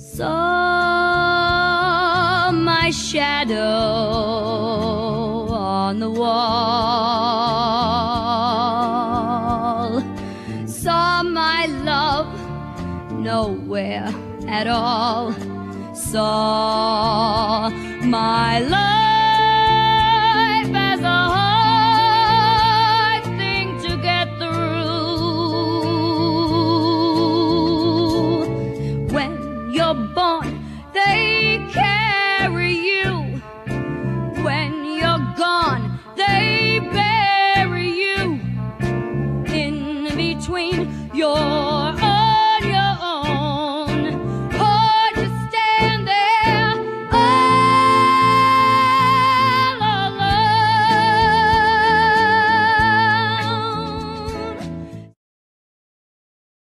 Saw my shadow on the wall. Saw my love nowhere at all. Saw my love